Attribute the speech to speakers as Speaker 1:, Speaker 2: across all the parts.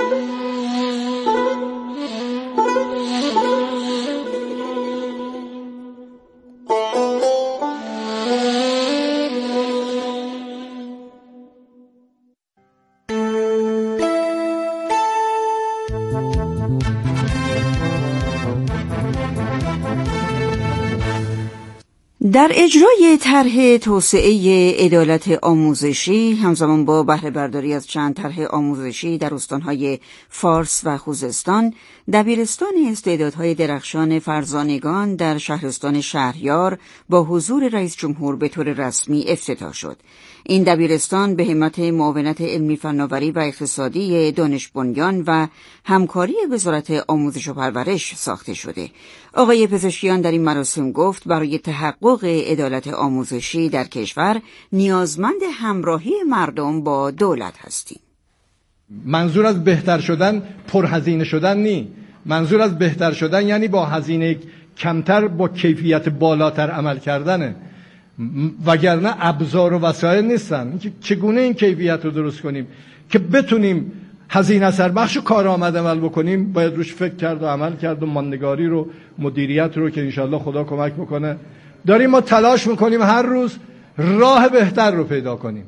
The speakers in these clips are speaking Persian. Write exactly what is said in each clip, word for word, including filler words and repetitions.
Speaker 1: در اجرای طرح توسعه عدالت آموزشی همزمان با بهره برداری از چند طرح آموزشی در استانهای فارس و خوزستان، دبیرستان استعدادهای درخشان فرزانگان در شهرستان شهریار با حضور رئیس جمهور به طور رسمی افتتاح شد. این دبیرستان به همت معاونت علمی فناوری و اقتصادی دانش بنیان و همکاری وزارت آموزش و پرورش ساخته شده. آقای پزشکیان در این مراسم گفت برای تحقق عدالت آموزشی در کشور نیازمند همراهی مردم با دولت هستیم.
Speaker 2: منظور از بهتر شدن پرهزینه شدن نی. منظور از بهتر شدن یعنی با هزینه کمتر با کیفیت بالاتر عمل کردنه، وگرنه ابزار و وسایل نیستن. چگونه این کیفیت رو درست کنیم که بتونیم هزینه اثر بخش و کارآمد عمل بکنیم؟ باید روش فکر کرد و عمل کرد و ماندگاری رو، مدیریت رو که انشالله خدا کمک بکنه داریم ما تلاش میکنیم هر روز راه بهتر رو پیدا کنیم.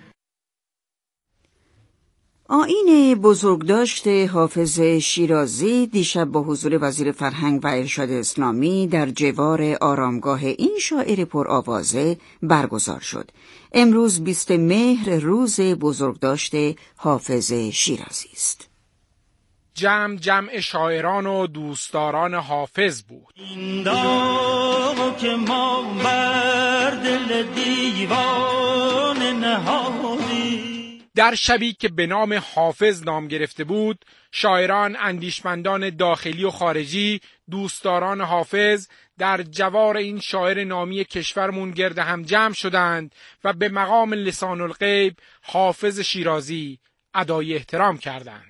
Speaker 1: آیین بزرگداشت حافظ شیرازی دیشب با حضور وزیر فرهنگ و ارشاد اسلامی در جوار آرامگاه این شاعر پرآوازه برگزار شد. امروز بیست مهر روز بزرگداشت حافظ شیرازی است.
Speaker 3: جمع جمع شاعران و دوستداران حافظ بود.
Speaker 4: این داغ که ما بر دل دیوان نهادی.
Speaker 3: در شبی که به نام حافظ نام گرفته بود، شاعران، اندیشمندان داخلی و خارجی، دوستداران حافظ در جوار این شاعر نامی کشورمون گرد هم جمع شدند و به مقام لسان الغیب حافظ شیرازی ادای احترام کردند.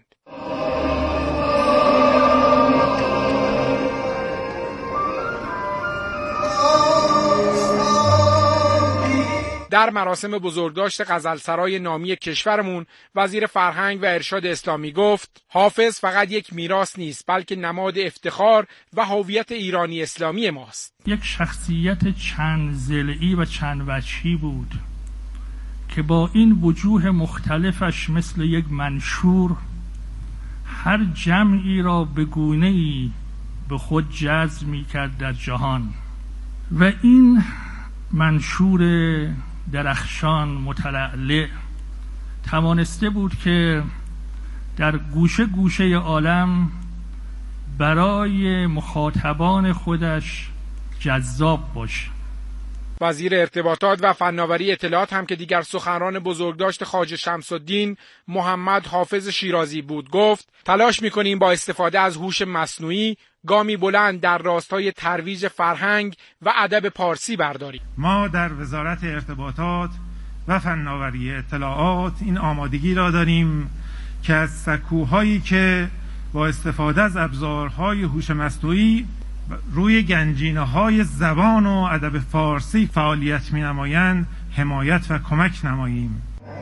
Speaker 3: در مراسم بزرگداشت غزلسرای نامی کشورمون وزیر فرهنگ و ارشاد اسلامی گفت حافظ فقط یک میراث نیست، بلکه نماد افتخار و هویت ایرانی اسلامی ماست.
Speaker 5: یک شخصیت چند ضلعی و چند وجهی بود که با این وجوه مختلفش مثل یک منشور هر جمعی را به گونه‌ای به خود جذب می‌کرد در جهان و این منشور درخشان متلألئ توانسته بود که در گوشه گوشه عالم برای مخاطبان خودش جذاب باشه.
Speaker 3: وزیر ارتباطات و فناوری اطلاعات هم که دیگر سخنران بزرگداشت خواجه شمس الدین محمد حافظ شیرازی بود گفت تلاش می‌کنیم با استفاده از هوش مصنوعی گامی بلند در راستای ترویج فرهنگ و ادب پارسی برداریم.
Speaker 6: ما در وزارت ارتباطات و فناوری اطلاعات این آمادگی را داریم که از سکوهایی که با استفاده از ابزارهای هوش مصنوعی روی گنجینه‌های زبان و ادب فارسی فعالیت می‌نمایند حمایت و کمک نماییم.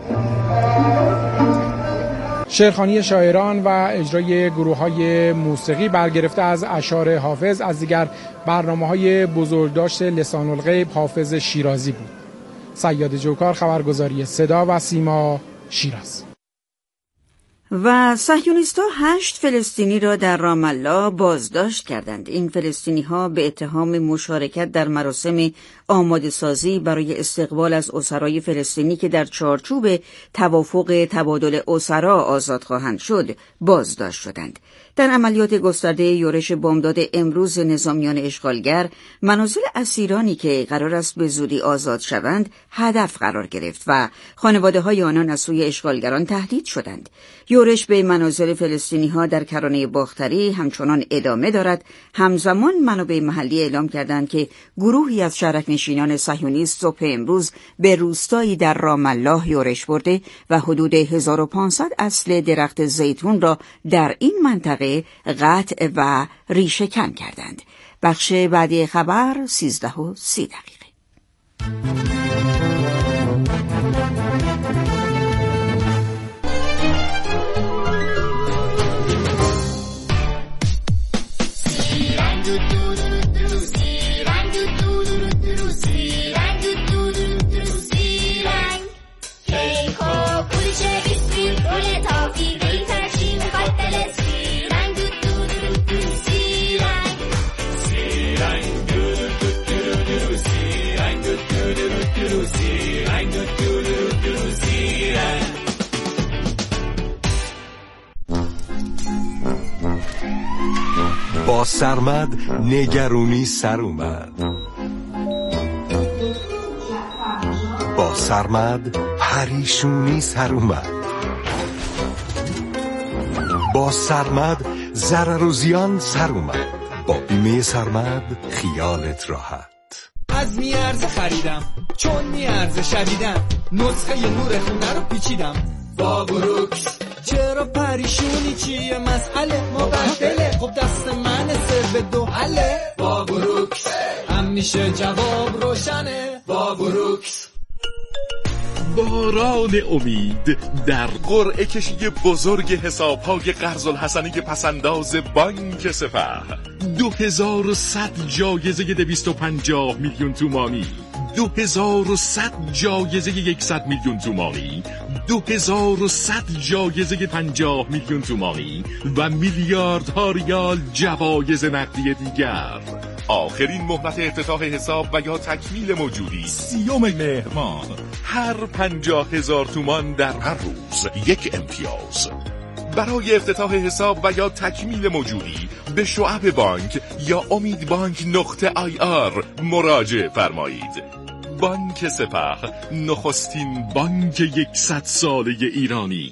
Speaker 7: شعرخوانی شاعران و اجرای گروه‌های موسیقی برگرفته از اشعار حافظ از دیگر برنامه‌های بزرگداشت لسان الغیب حافظ شیرازی بود. صیاد جوکار، خبرگزاری صدا و سیما، شیراز.
Speaker 1: و صهیونیست‌ها هشت فلسطینی را در رام الله بازداشت کردند. این فلسطینی‌ها به اتهام مشارکت در مراسم آماده سازی برای استقبال از اسرای فلسطینی که در چارچوب توافق تبادل اسرا آزاد خواهند شد بازداشت شدند. در عملیات گسترده یورش بامداد امروز نظامیان اشغالگر، منازل اسیرانی که قرار است به زودی آزاد شوند هدف قرار گرفت و خانواده‌های آنان از سوی اشغالگران تهدید شدند. یورش به منازل فلسطینی‌ها در کرانه باختری همچنان ادامه دارد. همزمان منابع محلی اعلام کردند که گروهی از شهرک‌نشینان صهیونیست صبح امروز به روستایی در رام الله یورش برده و حدود هزار و پانصد اصل درخت زیتون را در این منطقه قطع و ریشه‌کن کردند. بخش بعدی خبر سیزده و سی دقیقه.
Speaker 8: با سرمد نگرونی سر اومد. با سرمد پریشونی سر اومد. با سرمد ضرر و زیان سر اومد. با بیمه سرمد خیالت راحت.
Speaker 9: از میارزه خریدم چون میارزه شدیدم، نسخه نور خونه رو پیچیدم با بروکس. چرا پریشونی چیه مسئله مبدله، خب دست من سر به دو حله با بروکس. هم میشه جواب روشنه با بروکس.
Speaker 10: باران امید در قرعه کشی بزرگ حساب‌های قرض الحسنی پسنداز بانک سپه. دو هزار و صد جایزه دویست و پنجاه میلیون تومانی، دو هزار و صد جایزه صد میلیون تومانی، دو هزار و صد جایزه پنجاه میلیون تومانی و میلیاردها ریال جوایز نقدی دیگر. آخرین مهلت افتتاح حساب و یا تکمیل موجودی سیوم مهر ماه. هر پنجاه هزار تومان در هر روز یک امتیاز. برای افتتاح حساب و یا تکمیل موجودی به شعب بانک یا امید بانک نقطه آی آر مراجعه فرمایید. بانک سپه، نخستین بانک یکصد ساله ایرانی.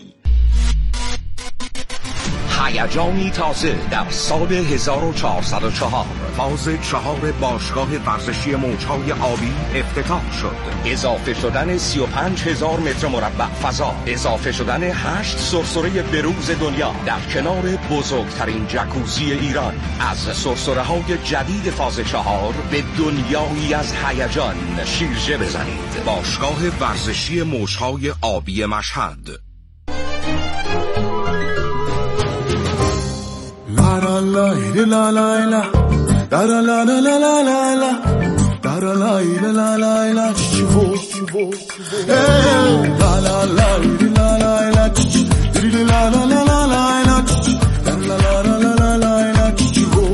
Speaker 11: هیجانی تازه در سال هزار و چهارصد و چهار فاز چهار باشگاه ورزشی موجهای آبی افتتاح شد. اضافه شدن سی و پنج هزار متر مربع فضا، اضافه شدن هشت سرسره بروز دنیا در کنار بزرگترین جکوزی ایران. از سرسره های جدید فاز چهار به دنیایی از هیجان شیرجه بزنید. باشگاه ورزشی موجهای آبی مشهد.
Speaker 12: La la la la la la la la la la la la la la la la la la la la chivo chivo la la la la la la la la la la la la la la la la la la chivo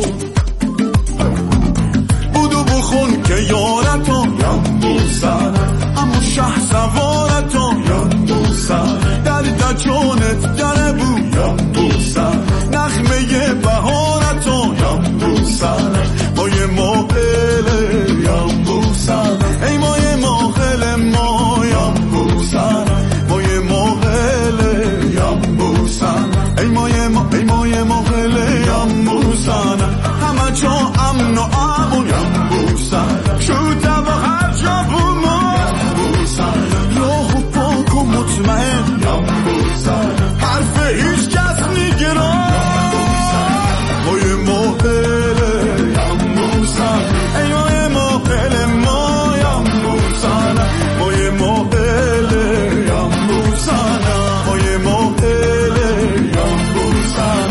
Speaker 12: بودو بخون که یارتو یم بوسن اما شه سوارتو یم بوسن در دجونت در بو یم بوسن نخمه بهارتو یم بوسن مای ماهله یم بوسن ای مای ماهله ما یم بوسن مای ماهله یم بوسن ای مای ما ای مای ماهله یم بوسن همه جا امن و امون یم بوسن شوته و هر جا بوما یم بوسن راه و پاک و مطمئن یم بوسن حرف هیچ کس نگران مای ماهله یم بوسن ای مای ماهله ما یم بوسن مای ماهله یم بوسن مای ماهله یم بوسن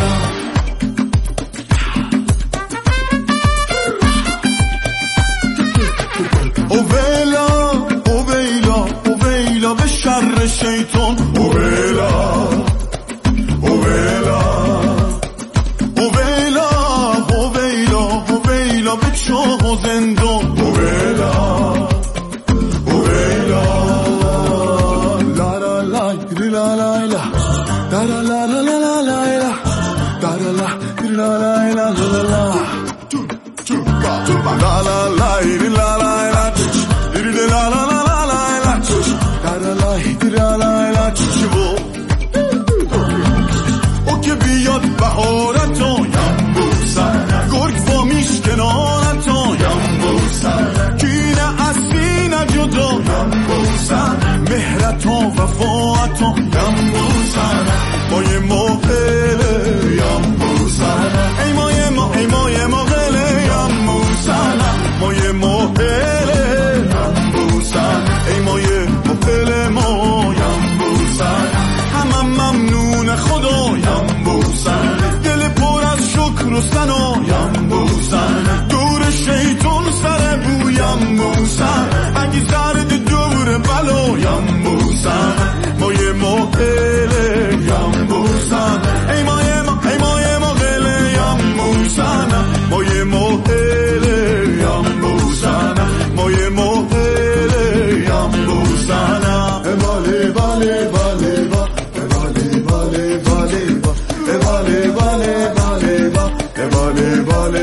Speaker 12: اویلا اویلا اویلا به شر شیطان اویلا اویلا اویلا اویلا اویلا به چاه و زندان اویلا اویلا لا لا لا لا لا لا لا لا لا لا لا لا لا لا لا لا لا لا La la la la la la la la la la la la la la la چیو او که بیاد بهارتو یم بوسن گرگ با میش کنارتو یم بوسن کینه از سینه جدا یم بوسن مهرتو وفاتو یم بوسن مای ماهله یم بوسن ای مای ما ای مای ماهله یم بوسن مای ماهله یم بوسن ای مای ماهله ما یم بوسن همه ممنون خدا یم بوسن دل پر از شکر و ثنا یم بوسن دور شیطان سر بو یم بوسن اگه زرد دور بلا یم بوسن مای ماهله یم بوسن ای مای ما ای مای ماهله یم بوسن مای ماهله یم بوسن مای ماهله یم بوسن باله باله باله باله باله باله باله باله باله باله باله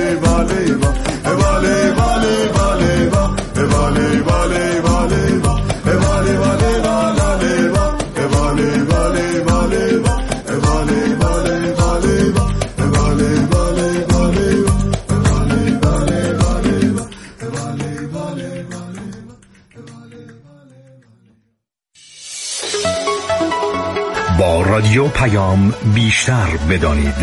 Speaker 8: پیام بیشتر بدانید.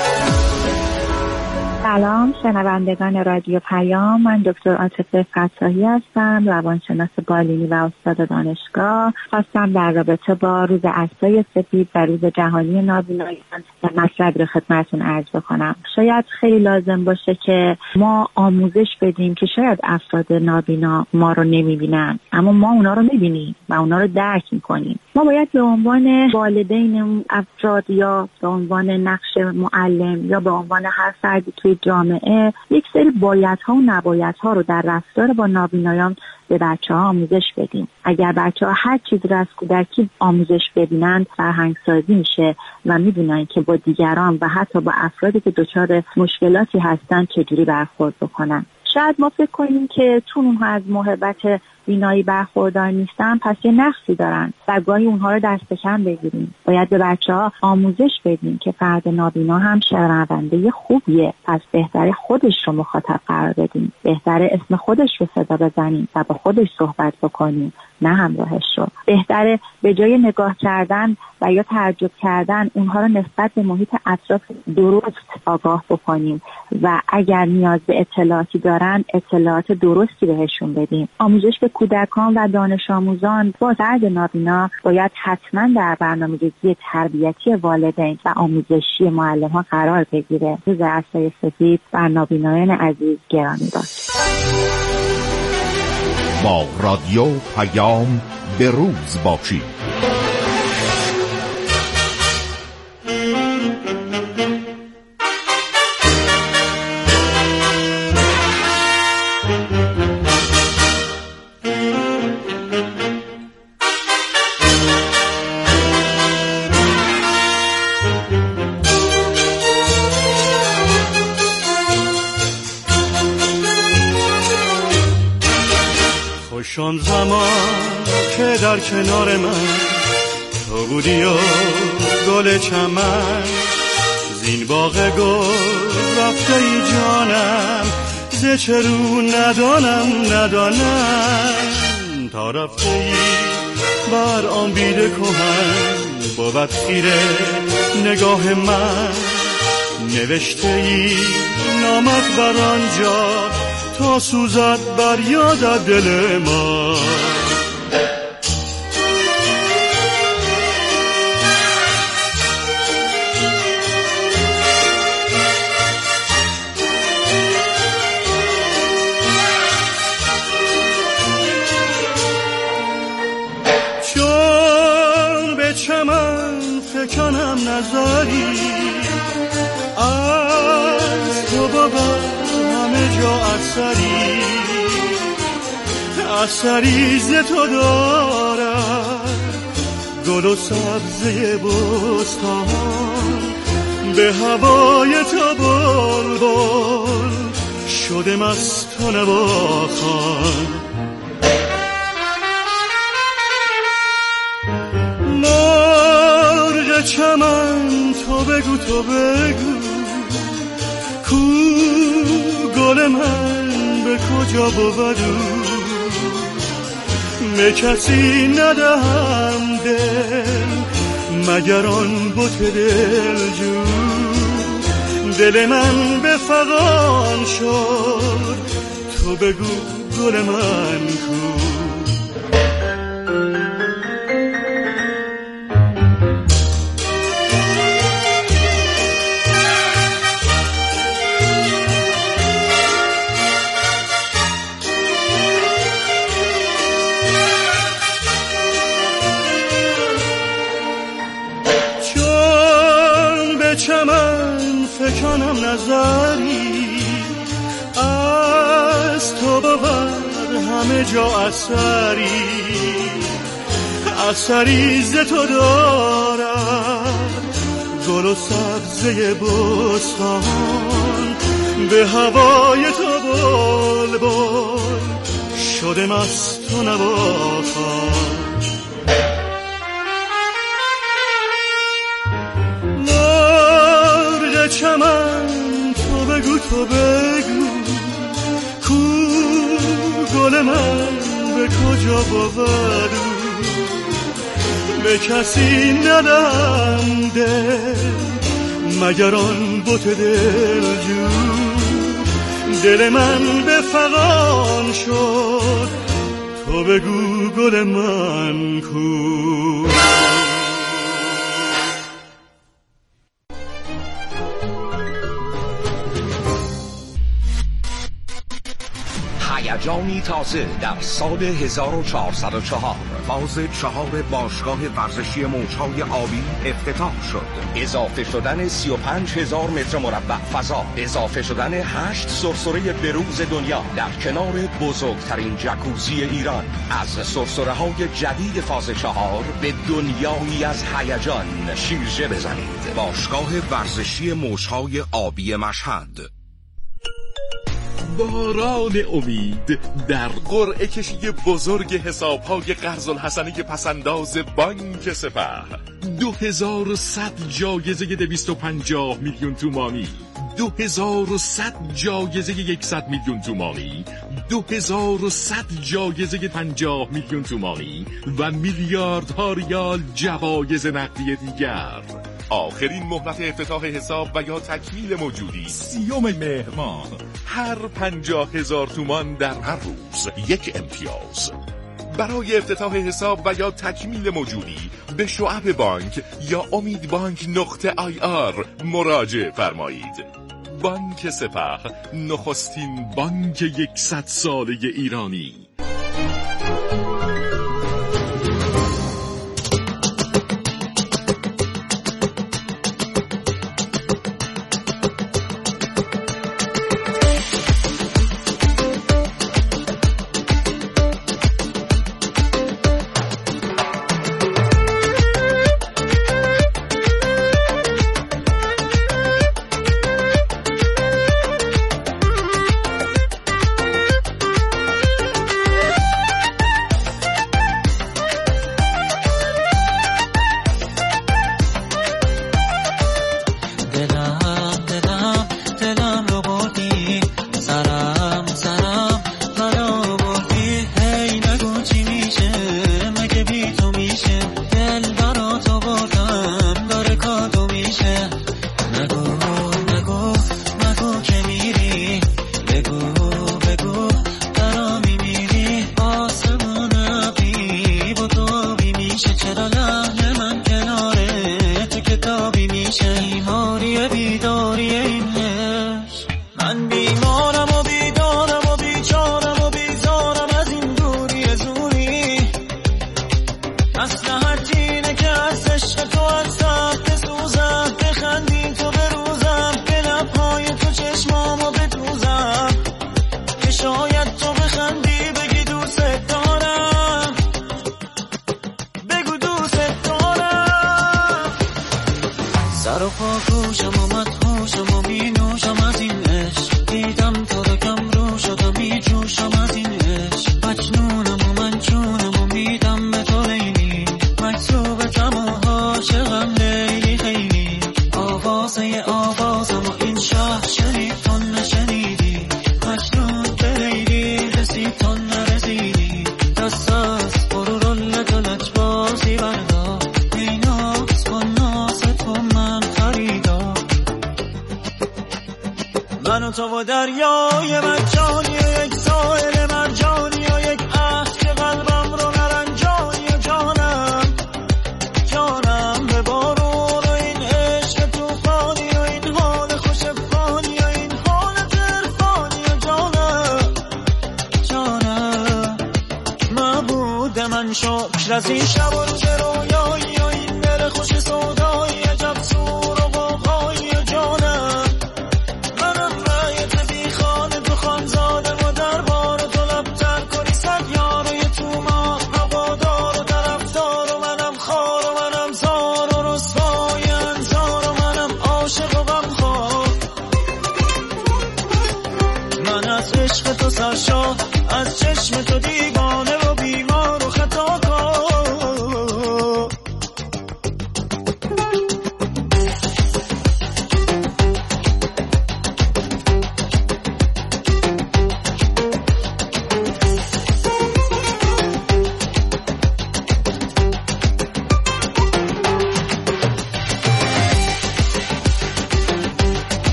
Speaker 13: سلام شنوندگان رادیو پیام، من دکتر عاطفه فتاحی هستم، روانشناس بالینی و استاد دانشگاه. خواستم در رابطه با روز عصای سفید و روز جهانی نابینایان مطلب رو خدمتتون عرض بکنم. شاید خیلی لازم باشه که ما آموزش بدیم که شاید افراد نابینا ما رو نمیبینن، اما ما اونا رو میبینیم و اونا رو درک میکنیم. ما باید به عنوان والدین افراد یا به عنوان نقش معلم یا به عنوان هر فردی توی جامعه یک سری بایدها و نبایدها رو در رفتار با نابینایان به بچه‌ها آموزش بدیم. اگر بچه‌ها هر چیزی رو از کودکی آموزش ببینن، فرهنگ سازی میشه و میدونن که با دیگران و حتی با افرادی که دچار مشکلاتی هستن چجوری برخورد بکنن. شاید ما فکر کنیم که چون اونها از موهبت بینایی برخوردار نیستن پس یه نقصی دارن و گاهی اونها رو دست کم بگیریم. باید به بچه‌ها آموزش بدیم که فرد نابینا هم شنونده خوبیه، پس بهتره خودش رو مخاطب قرار بدیم، بهتره اسم خودش رو صدا بزنیم و با خودش صحبت بکنیم، نه همراهش رو. بهتره به جای نگاه کردن و یا تعجب کردن اونها رو نسبت به محیط اطراف درست آگاه بکنیم و اگر نیاز به اطلاعاتی دارن اطلاعات درستی بهشون بدیم. آموزش به کودکان و دانش آموزان با فرد نابینا باید حتما در برنامه‌ریزی تربیتی والدین و آموزشی معلم‌ها قرار بگیره. روز عصای سفید بر نابینایان عزیز گرامی باد.
Speaker 11: با رادیو پیام به روز باشید.
Speaker 4: خوشان زمان که در کنار من تو بودی و گل چمن، زین باغ گل رفته ای جانم، ز چه رو ندانم ندانم، تا رفته ای بر آن بیده کهن، بود خیره نگاه من، نوشته ای نامت بر آنجا تا سوزد بر یاد دل ما. چون به چمن فکنم نظری، از تو بابا همه جا اثری، اثری ز تو دارد گل و سبزه بستان، به هوای تو بلبل شده مست و نواخوان. مرغ چمن تو بگو تو بگو، کو گل من به کجا بود، به کسی ندهم دل مگر آن بت دلجو، دل من به فغان شد تو بگو گل من کو. چمن فکنم نظری، از تو بود همه جا اثری، اثری ز تو دارد گل و سبزه بستان، به هوای تو بلبل شده مست و نواخوان. چمن تو بگو تو بگو، کو گل من به کجا بود، به کسی ندم دل مگر آن بت دلجو. دل من به فغان شد تو بگو گل من کو.
Speaker 11: هیجانی تازه در سال هزار و چهارصد و چهار فاز چهار باشگاه ورزشی موج‌های آبی افتتاح شد. اضافه شدن سی و پنج هزار متر مربع فضا، اضافه شدن هشت سرسره بروز دنیا در کنار بزرگترین جکوزی ایران. از سرسره‌های جدید فاز چهار به دنیایی از هیجان شیرجه بزنید. باشگاه ورزشی موج‌های آبی مشهد.
Speaker 10: باران امید در قرعه کشی بزرگ حساب‌های قرض‌الحسنی پسنداز بانک سپه. دو هزار و صد جایزه دویست و پنجاه میلیون تومانی، دو هزار و صد جایزه یکصد میلیون تومانی، دو هزار و صد جایزه پنجاه میلیون تومانی و میلیاردها ریال جوایز نقدی دیگر. آخرین مهلت افتتاح حساب و یا تکمیل موجودی سیوم مهر ماه. هر پنجاه هزار تومان در هر روز یک امتیاز. برای افتتاح حساب و یا تکمیل موجودی به شعب بانک یا امید بانک نقطه آی آر مراجعه فرمایید. بانک سپه، نخستین بانک یکصد ساله ایرانی.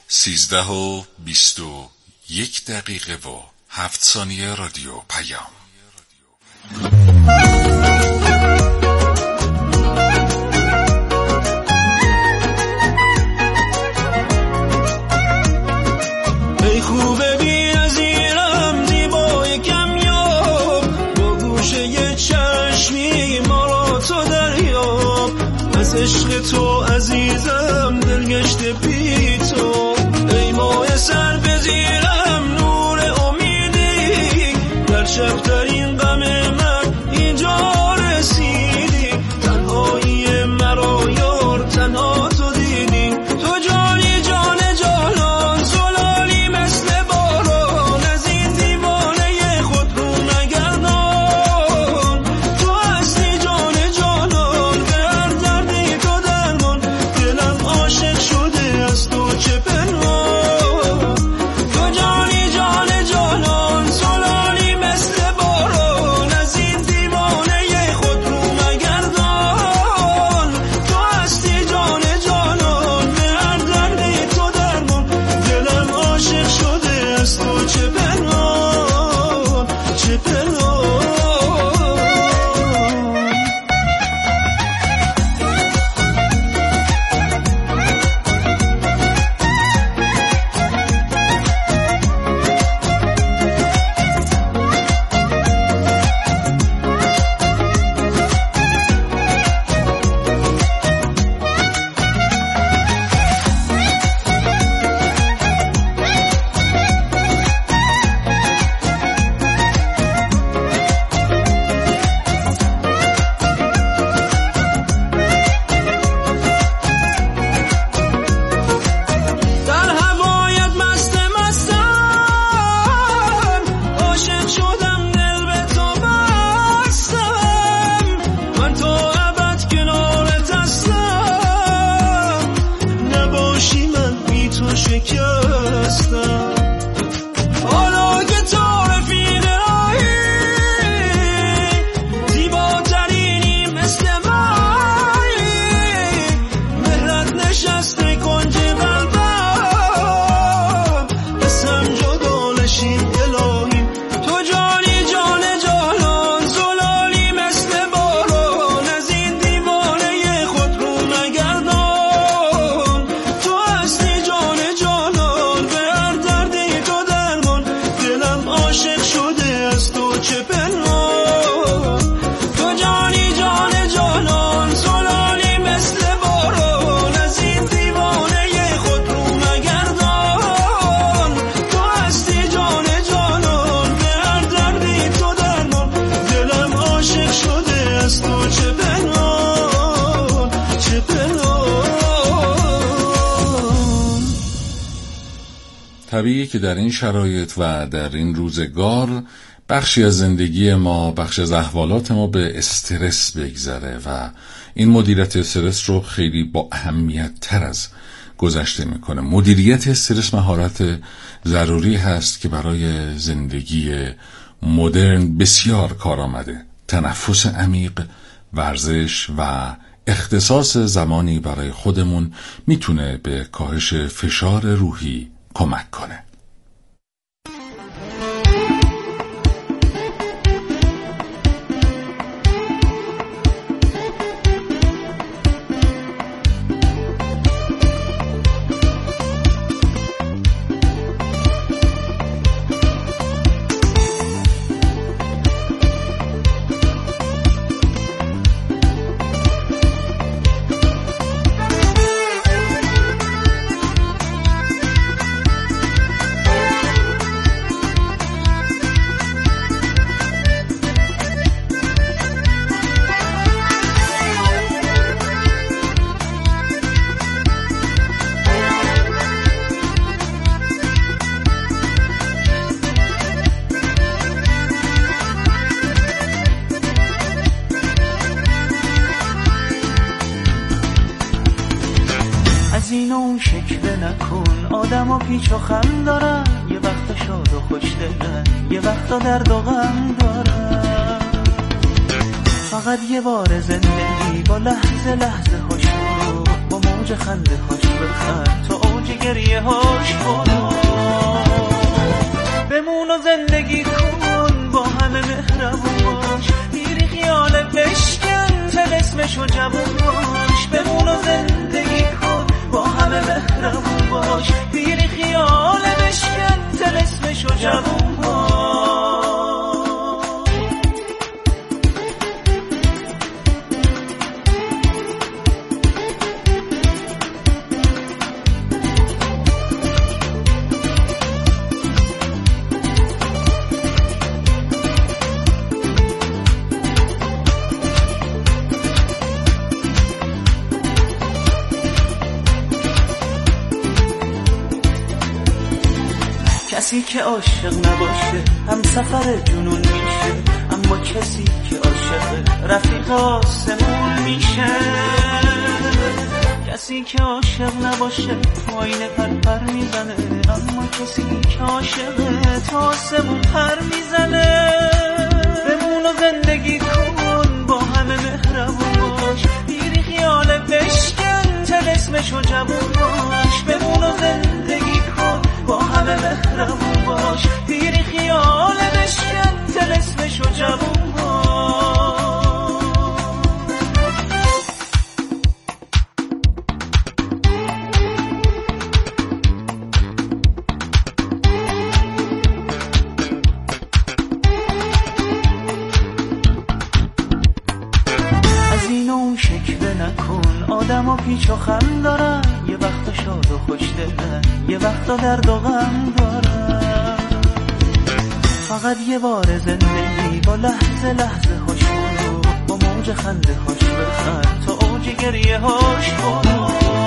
Speaker 10: سیزده و بیست و یک دقیقه و هفت ثانیه رادیو پیام.
Speaker 4: ای خوبه بی نظیرم زیبای کمیاب، با گوشه یه چشمی ما را تو دریاب، از عشق تو عزیزم دلگشته بی تو. ای ماه سر بزیرم نور امیدی، در شبترین غم من اینجا رسیدی، تنهایی مرا یار تنها تو دیدی. تو جانی جان جانان زلالی مثل باران، از این دیوانه خود رو نگردان. تو هستی جان جانان به هر دردی تو درمان، دلم عاشق شده از تو چه پنهان. تو جانی جان جانان زلالی مثل باران، از این دیوانه خود رو مگردان. تو هستی جان جانان به هر دردی تو درمان، دلم عاشق شده از تو چه پنهان چه پنهان. در هوایت مست مستم، عاشق شدم دل به تو بستم، من تو ابد کنارت هستم، نباشی من بی تو شکستم. حالا که تو رفیق راهی، زیباترینی مثل مایی، مهرت نشسته کنج قلبم، قسم جدا نشین الهی. تو جانی جان جانان زلالی مثل باران، از این دیوانه خود رو مگردان. تو هستی جان جانان به هر دردی تو درمان، دلم عاشق شده از تو چه پنهان. تو جانی جان جانان زلالی مثل باران، از این دیوانه خود رو مگردان. تو هستی جان جانان به هر دردی تو درمان، دلم عاشق شده از تو چه پنهان چه پنهان.
Speaker 10: طبیعیه که در این شرایط و در این روزگار بخشی از زندگی ما، بخشی از احوالات ما به استرس بگذره و این مدیریت استرس رو خیلی با اهمیت تر از گذشته میکنه. مدیریت استرس مهارت ضروری هست که برای زندگی مدرن بسیار کار آمده. تنفس عمیق، ورزش و اختصاص زمانی برای خودمون میتونه به کاهش فشار روحی کمک کنه.
Speaker 14: از این اون شکل نکن، آدم و پیچ و خم دارن، یه وقت شاد و خوش دلن، یه وقت درد و غم دارن. فقط یه بار زندگی با لحظه لحظه خوش برو، با موج موج خنده هاش بخند تا اوج گریه هاش برو بمون و زندگی کن با همه مهربون باش بیری خیال بشکن تلسمشو جوون باش بمون و زندگی کن با همه مهربون باش بیری خیال بشکن تلسمشو جوون باش کسی که عاشق نباشه هم سفر جنون میشه اما کسی که عاشق رفیق آسمون میشه کسی که عاشق نباشه آینه پر پر میزنه اما کسی که عاشقه تا آسمون پر میزنه بمون و زندگی کن با همه مهربون باش بیری خیال بشکن تلسمشو جوون باش بمون و زندگی کن با همه مهربون باش پیری خیال بشکن تلسمشو جوون باش از این اون شکوه نکن آدم و پیچ و خم دارن یه وقت شاد و خوش دلن یه وقتا درد و غم دارن فقط یه بار زندگی با لحظه لحظه هاش برو با موج خنده هاش بخند تا اوج گریه هاش برو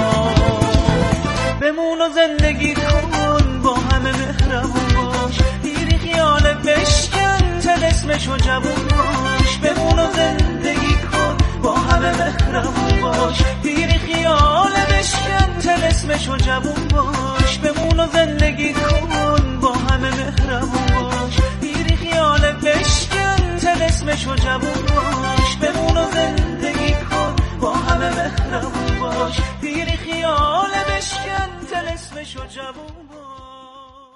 Speaker 14: بمون و زندگی کن با همه مهربون باش بیری خیال بشکن تلسمشو جوون باش بمون و زندگی کن با همه مهربون باش بیری خیال بشکن تلسمشو جوون باش بمون و زندگی کن با همه مهربون باش بیری خیال بشکن تلسمشو جوون باش بمون و زندگی کن با همه مهربون باش بیری خیال بشکن تلسمشو جوون باش.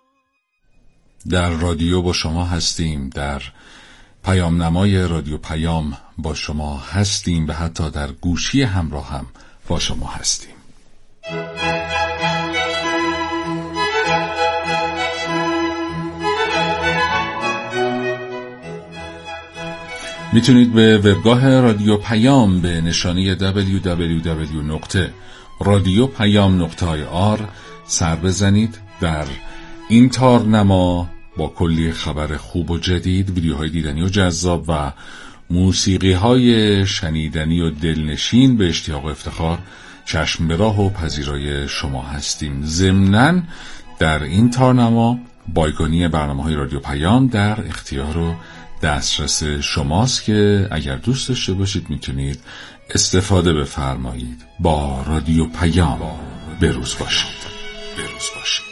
Speaker 15: در رادیو با شما هستیم، در پیام نمای رادیو پیام با شما هستیم و حتی در گوشی همراه هم با شما هستیم. میتونید به وبگاه رادیو پیام به نشانی دبلیو دبلیو دبلیو نقطه رادیو پیام نقطه آی آر سر بزنید. در این تارنما با کلی خبر خوب و جدید، ویدیوهای دیدنی و جذاب و موسیقی‌های شنیدنی و دلنشین به اشتیاق و افتخار چشم به راه و پذیرای شما هستیم. ضمناً در این تارنما بایگانی برنامه‌های رادیو پیام در اختیار و دسترس شماست که اگر دوست داشته باشید میتونید استفاده بفرمایید. با رادیو پیام بروز باشید. بروز باشید.